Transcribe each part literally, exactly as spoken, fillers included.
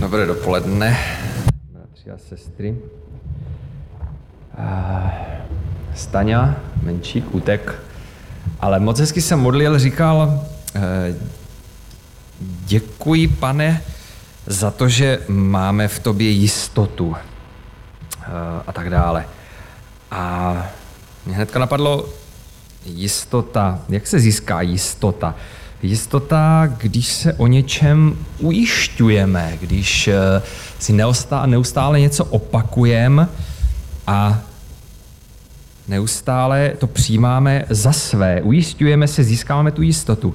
Dobré dopoledne, bratři a sestry. Staňa, Menčík, utek, ale moc hezky se modlil, říkal, děkuji, Pane, za to, že máme v tobě jistotu a tak dále. A mě hnedka napadlo jistota. Jak se získá jistota? Jistota, když se o něčem ujišťujeme, když si neustále, neustále něco opakujeme a neustále to přijímáme za své. Ujišťujeme se, získáváme tu jistotu.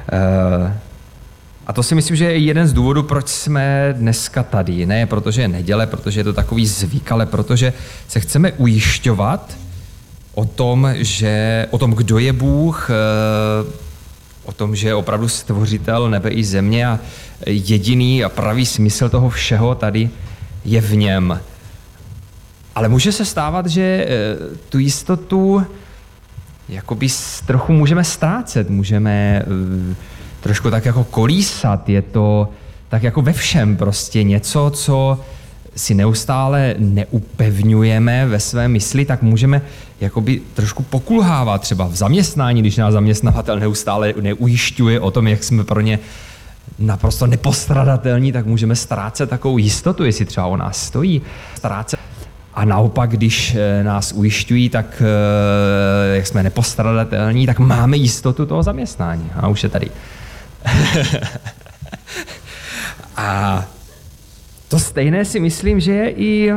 A to si myslím, že je jeden z důvodů, proč jsme dneska tady. Ne protože je neděle, protože je to takový zvyk, ale protože se chceme ujišťovat o tom, že, o tom, kdo je Bůh, o tom, že je opravdu stvořitel nebe i země a jediný a pravý smysl toho všeho tady je v něm. Ale může se stávat, že tu jistotu jakoby trochu můžeme ztrácet, můžeme trošku tak jako kolísat, je to tak jako ve všem prostě něco, co si neustále neupevňujeme ve své mysli, tak můžeme jakoby trošku pokulhávat třeba v zaměstnání, když nás zaměstnavatel neustále neujišťuje o tom, jak jsme pro ně naprosto nepostradatelní, tak můžeme ztrácet takovou jistotu, jestli třeba o nás stojí. Ztrácet. A naopak, když nás ujišťují, tak jak jsme nepostradatelní, tak máme jistotu toho zaměstnání. A už je tady. A to stejné si myslím, že je i uh,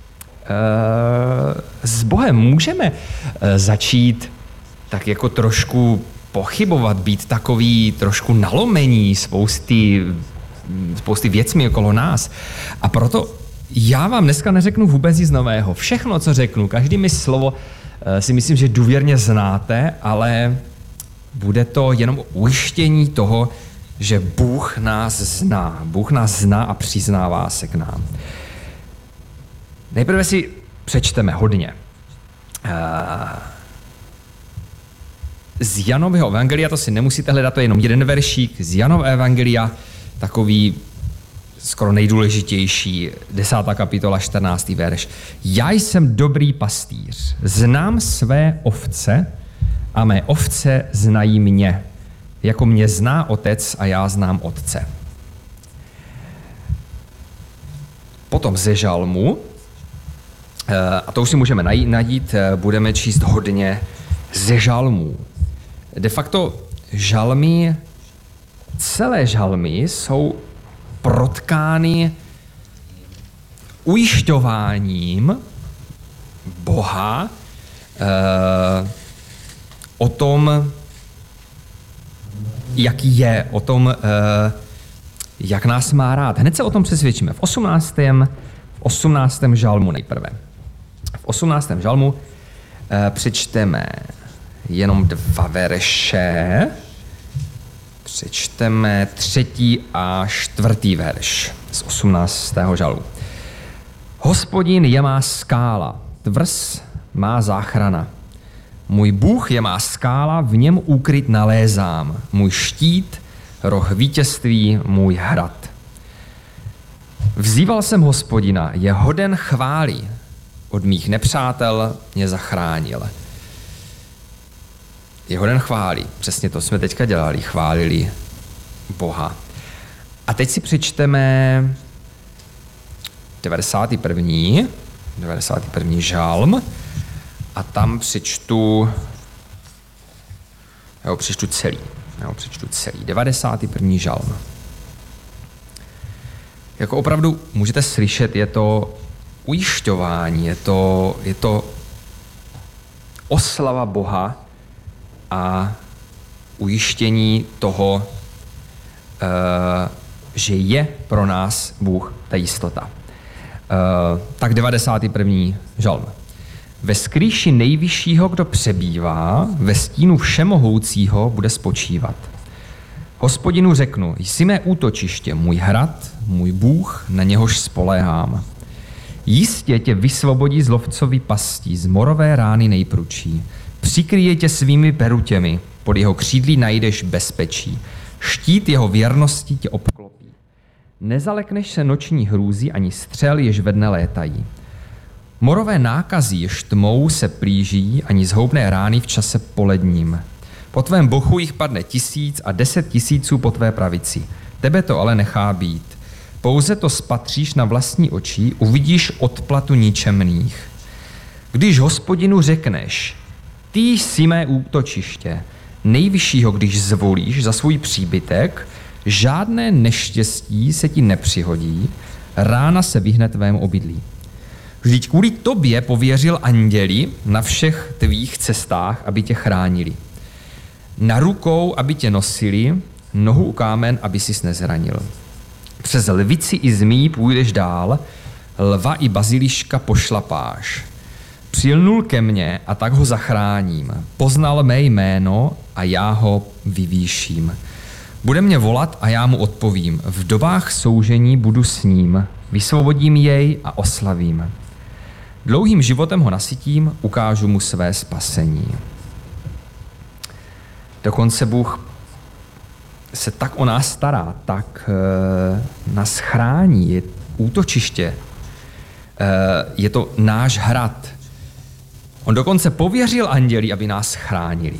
s Bohem. Můžeme uh, začít tak jako trošku pochybovat, být takový trošku nalomení spousty, spousty věcmi okolo nás. A proto já vám dneska neřeknu vůbec nic nového. Všechno, co řeknu, každý mi slovo uh, si myslím, že důvěrně znáte, ale bude to jenom ujištění toho, že Bůh nás zná. Bůh nás zná a přiznává se k nám. Nejprve si přečteme hodně. Z Janového evangelia, to si nemusíte hledat, to je jenom jeden veršík. Z Janova evangelia, takový skoro nejdůležitější, desátá kapitola, čtrnáctý verš. Já jsem dobrý pastýř, znám své ovce a mé ovce znají mě. Jako mě zná otec a já znám otce. Potom ze žalmu, a to už si můžeme najít, budeme číst hodně ze žalmů. De facto žalmy, celé žalmy jsou protkány ujišťováním Boha eh, o tom, jaký je, o tom, jak nás má rád. Hned se o tom přesvědčíme. V osmnáctém V osmnáctém žalmu nejprve. V osmnáctém žalmu přečteme jenom dva verše. Přečteme třetí a čtvrtý verš z osmnáctého žalmu. Hospodin je má skála, tvrz má záchrana. Můj Bůh je má skála, v něm úkryt nalézám. Můj štít, roh vítězství, můj hrad. Vzýval jsem Hospodina, je hoden chvály. Od mých nepřátel mě zachránil. Je hoden chvály. Přesně to jsme teďka dělali, chválili Boha. A teď si přečteme devadesátý první devadesátý první žalm. A tam přečtu, já ho přečtu celý, já ho přečtu celý, devadesátý první žalm. Jako opravdu můžete slyšet, je to ujišťování, je to, je to oslava Boha a ujištění toho, uh, že je pro nás Bůh ta jistota. Uh, tak devadesátý první žalm. Ve skrýši nejvyššího, kdo přebývá, ve stínu všemohoucího bude spočívat. Hospodinu řeknu, jsi mé útočiště, můj hrad, můj Bůh, na něhož spoléhám. Jistě tě vysvobodí z lovcovy pastí, z morové rány nejpručí. Přikryje tě svými perutěmi, pod jeho křídlí najdeš bezpečí. Štít jeho věrnosti tě obklopí. Nezalekneš se noční hrůzy ani střel, jež ve dne létají. Morové nákazy, jež tmou se plíží, ani zhoubné rány v čase poledním. Po tvém bochu jich padne tisíc a deset tisíců po tvé pravici. Tebe to ale nechá být. Pouze to spatříš na vlastní oči, uvidíš odplatu ničemných. Když Hospodinu řekneš, ty jsi mé útočiště, nejvyššího, když zvolíš za svůj příbytek, žádné neštěstí se ti nepřihodí, rána se vyhne tvému obydlí. Vždyť kvůli tobě pověřil anděli na všech tvých cestách, aby tě chránili. Na rukou, aby tě nosili, nohu u kámen, aby sis nezranil. Přes lvici i zmí půjdeš dál, lva i baziliška pošlapáš. Přilnul ke mně a tak ho zachráním. Poznal mé jméno a já ho vyvýším. Bude mě volat a já mu odpovím. V dobách soužení budu s ním. Vysvobodím jej a oslavím. Dlouhým životem ho nasytím, ukážu mu své spasení. Dokonce Bůh se tak o nás stará, tak e, nás chrání, je útočiště, e, je to náš hrad. On dokonce pověřil anděli, aby nás chránili.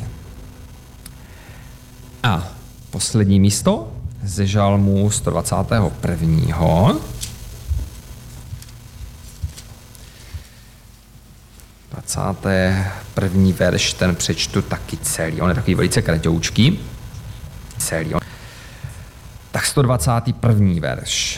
A poslední místo ze žalmu sto dvacátého prvního. dvacátý první verš, ten přečtu taky celý. On je takový velice kratoučký. Celý. Tak sto dvacátý první verš.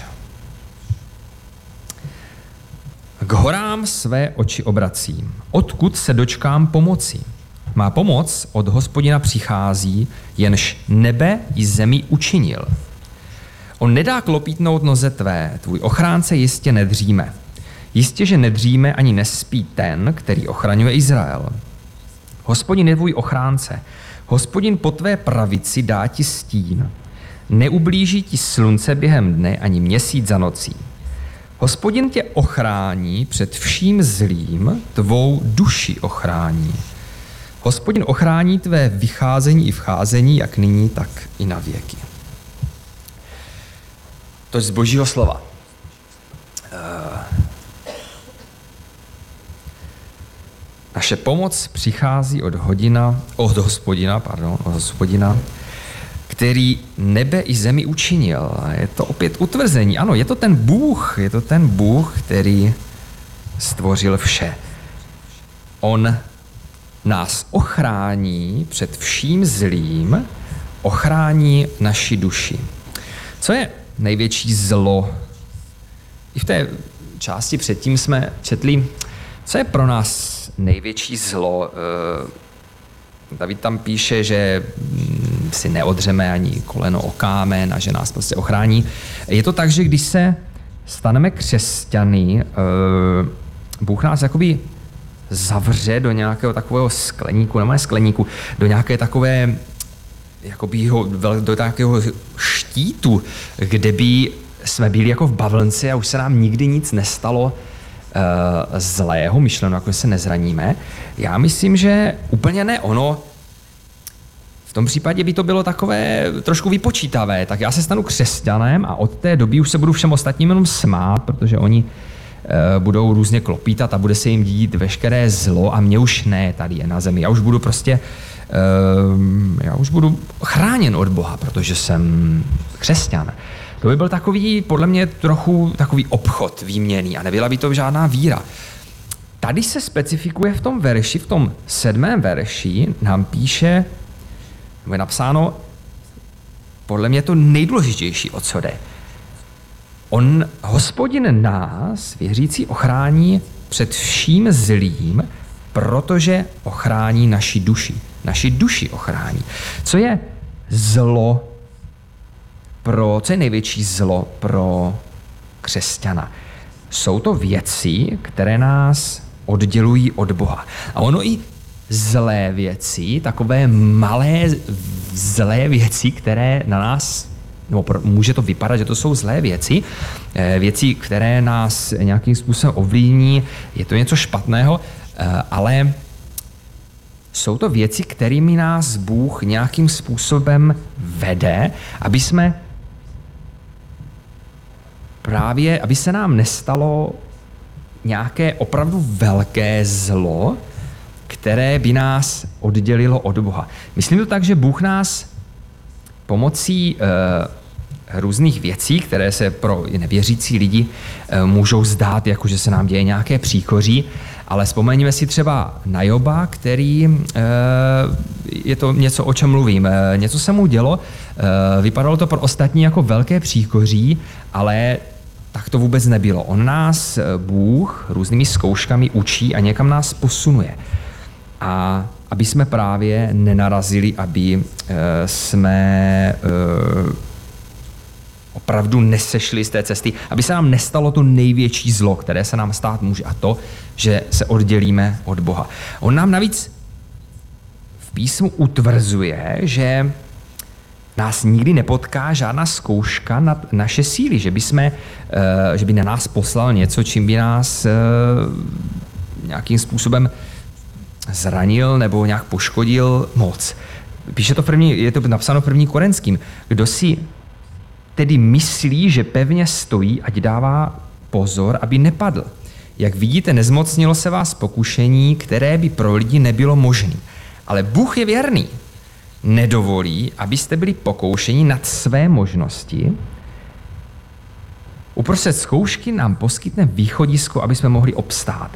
K horám své oči obracím. Odkud se dočkám pomoci? Má pomoc od Hospodina přichází, jenž nebe i zemi učinil. On nedá klopítnout noze tvé, tvůj ochránce jistě nedříme. Jistě, že nedříme ani nespí ten, který ochraňuje Izrael. Hospodin je tvůj ochránce. Hospodin po tvé pravici dá ti stín. Neublíží ti slunce během dne ani měsíc za nocí. Hospodin tě ochrání před vším zlým, tvou duši ochrání. Hospodin ochrání tvé vycházení i vcházení, jak nyní, tak i na věky. To je z Božího slova. Uh, naše pomoc přichází od hodina, od Hospodina, pardon, od Hospodina, který nebe i zemi učinil. Je to opět utvrzení. Ano, je to ten Bůh, je to ten Bůh, který stvořil vše. On nás ochrání před vším zlým, ochrání naši duši. Co je největší zlo? I v té části předtím jsme četli, co je pro nás největší zlo. David tam píše, že si neodřeme ani koleno o kámen a že nás prostě ochrání. Je to tak, že když se staneme křesťany, Bůh nás jakoby zavře do nějakého takového skleníku, nebo ne skleníku, do nějaké takové, jakoby ho, do nějakého štítu, kde by jsme byli jako v bavlnci a už se nám nikdy nic nestalo uh, zlého, myšleno, jako se nezraníme. Já myslím, že úplně ne ono. V tom případě by to bylo takové trošku vypočítavé. Tak já se stanu křesťanem a od té doby už se budu všem ostatním jenom smát, protože oni uh, budou různě klopítat a bude se jim dít veškeré zlo a mě už ne tady je na zemi. Já už budu prostě, uh, já už budu chráněn od Boha, protože jsem křesťan. To by byl takový, podle mě, trochu takový obchod výměný a nebyla by to žádná víra. Tady se specifikuje v tom verši, v tom sedmém verši, nám píše, nebo je napsáno, podle mě to nejdůležitější, o co jde. On, Hospodin nás, věřící, ochrání před vším zlým, protože ochrání naši duši. Naši duši ochrání. Co je zlo pro, co je největší zlo pro křesťana? Jsou to věci, které nás oddělují od Boha. A ono i zlé věci, takové malé zlé věci, které na nás, no může to vypadat, že to jsou zlé věci, věci, které nás nějakým způsobem ovlivní, je to něco špatného, ale jsou to věci, kterými nás Bůh nějakým způsobem vede, aby jsme právě, aby se nám nestalo nějaké opravdu velké zlo, které by nás oddělilo od Boha. Myslím to tak, že Bůh nás pomocí e, různých věcí, které se pro nevěřící lidi e, můžou zdát, jako že se nám děje nějaké příkoří, ale vzpomeňme si třeba na Joba, který, e, je to něco, o čem mluvím, e, něco se mu dělo, e, vypadalo to pro ostatní jako velké příkoří, ale tak to vůbec nebylo. On nás, Bůh, různými zkouškami učí a někam nás posunuje. A aby jsme právě nenarazili, aby e, jsme e, opravdu nesešli z té cesty, aby se nám nestalo to největší zlo, které se nám stát může, a to, že se oddělíme od Boha. On nám navíc v písmu utvrzuje, že nás nikdy nepotká žádná zkouška nad naše síly, že by, jsme, že by na nás poslal něco, čím by nás nějakým způsobem zranil nebo nějak poškodil moc. Píše to v první, je to napsáno v první Korinským. Kdo si tedy myslí, že pevně stojí, ať dává pozor, aby nepadl. Jak vidíte, nezmocnilo se vás pokušení, které by pro lidi nebylo možné. Ale Bůh je věrný. Nedovolí, abyste byli pokoušeni nad své možnosti. Uprostřed zkoušky nám poskytne východisko, aby jsme mohli obstát.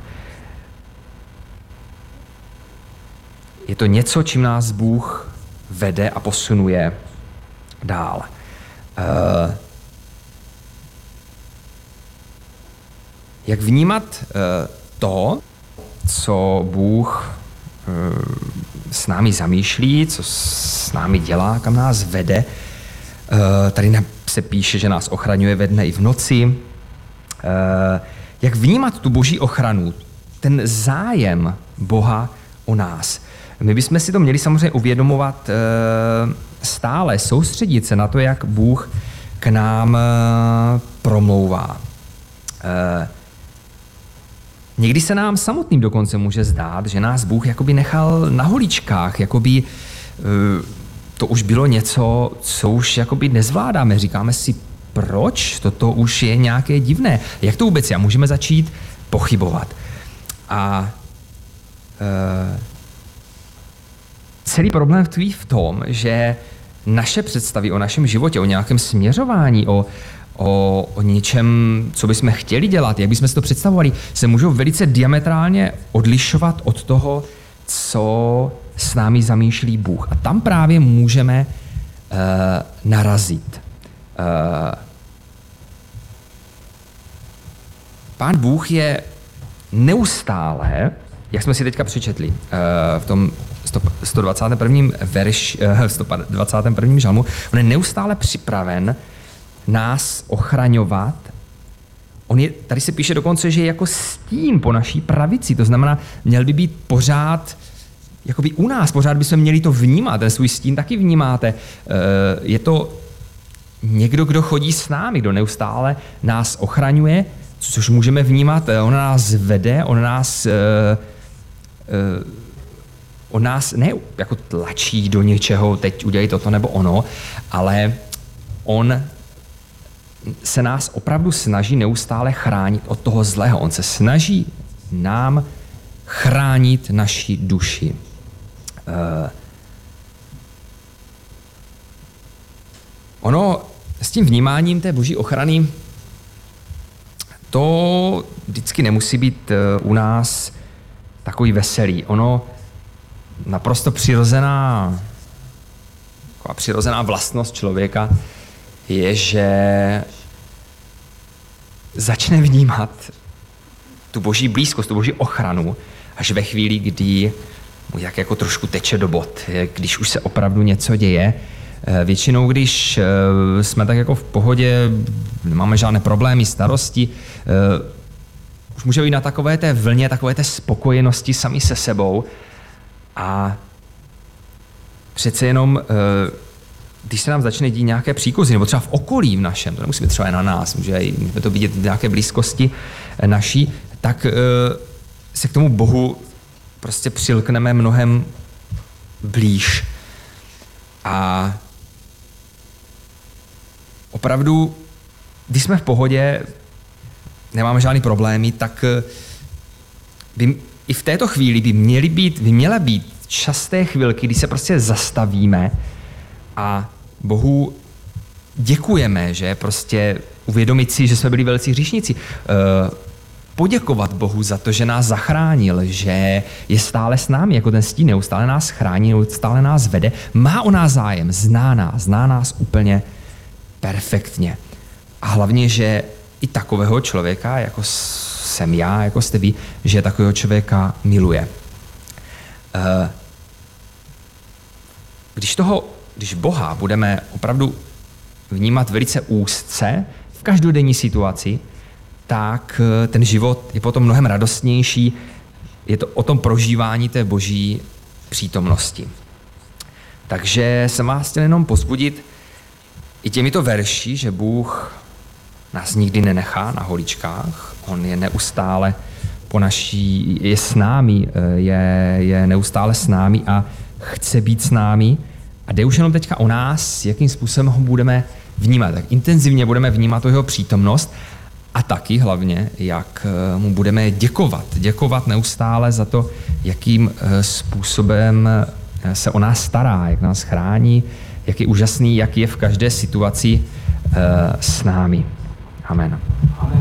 Je to něco, čím nás Bůh vede a posunuje dál. Uh, jak vnímat uh, to, co Bůh uh, s námi zamýšlí, co s námi dělá, kam nás vede. Uh, tady se píše, že nás ochraňuje ve dne i v noci. Uh, jak vnímat tu boží ochranu, ten zájem Boha o nás. My bychom si to měli samozřejmě uvědomovat uh, stále, soustředit se na to, jak Bůh k nám uh, promlouvá. Uh, Někdy se nám samotným dokonce může zdát, že nás Bůh jakoby nechal na holičkách, jakoby to už bylo něco, co už jakoby nezvládáme. Říkáme si, proč? Toto už je nějaké divné. Jak to vůbec je? Můžeme začít pochybovat. A e, celý problém tkví v tom, že naše představy o našem životě, o nějakém směřování, o O, o něčem, co bychom chtěli dělat, jak bychom si to představovali, se můžou velice diametrálně odlišovat od toho, co s námi zamýšlí Bůh. A tam právě můžeme uh, narazit. Uh, Pán Bůh je neustále, jak jsme si teďka přečetli, uh, v tom sto dvacátém prvním verši, uh, sto dvacátém prvním žalmu, on je neustále připraven nás ochraňovat. On je, tady se píše dokonce, že je jako stín po naší pravici, to znamená, měl by být pořád jakoby u nás, pořád bychom měli to vnímat, ten svůj stín taky vnímáte. Je to někdo, kdo chodí s námi, kdo neustále nás ochraňuje, což můžeme vnímat, on nás vede, on nás on nás ne jako tlačí do něčeho, teď udělej toto nebo ono, ale on se nás opravdu snaží neustále chránit od toho zlého. On se snaží nám chránit naši duši. Uh, ono s tím vnímáním té boží ochrany to vždycky nemusí být u nás takový veselý. Ono naprosto přirozená, taková přirozená vlastnost člověka je, že začne vnímat tu boží blízkost, tu boží ochranu až ve chvíli, kdy mu jak jako trošku teče do bod, když už se opravdu něco děje. Většinou, když jsme tak jako v pohodě, nemáme žádné problémy, starosti, už může být na takové té vlně, takové té spokojenosti sami se sebou a přece jenom když se nám začne dít nějaké příkozy, nebo třeba v okolí v našem, to nemusí být třeba na nás, může to vidět v nějaké blízkosti naší, tak se k tomu Bohu prostě přilkneme mnohem blíž. A opravdu když jsme v pohodě, nemáme žádný problémy, tak by, i v této chvíli by měly být, by měla být časté chvilky, kdy se prostě zastavíme a Bohu děkujeme, že prostě uvědomit si, že jsme byli velcí hříšníci. Poděkovat Bohu za to, že nás zachránil, že je stále s námi, jako ten stín, neustále nás chrání, neustále nás vede, má o nás zájem, zná nás, zná nás úplně perfektně. A hlavně, že i takového člověka, jako jsem já, jako jste vy, že takového člověka miluje. Když toho, když Boha budeme opravdu vnímat velice úzce v každodenní situaci, tak ten život je potom mnohem radostnější. Je to o tom prožívání té boží přítomnosti. Takže jsem vás chtěl jenom povzbudit i těmito verši, že Bůh nás nikdy nenechá na holičkách. On je neustále po naší, je s námi, je, je neustále s námi a chce být s námi. A jde už jenom teďka o nás, jakým způsobem ho budeme vnímat. Tak intenzivně budeme vnímat jeho přítomnost a taky hlavně, jak mu budeme děkovat. Děkovat neustále za to, jakým způsobem se o nás stará, jak nás chrání, jak je úžasný, jak je v každé situaci s námi. Amen. Amen.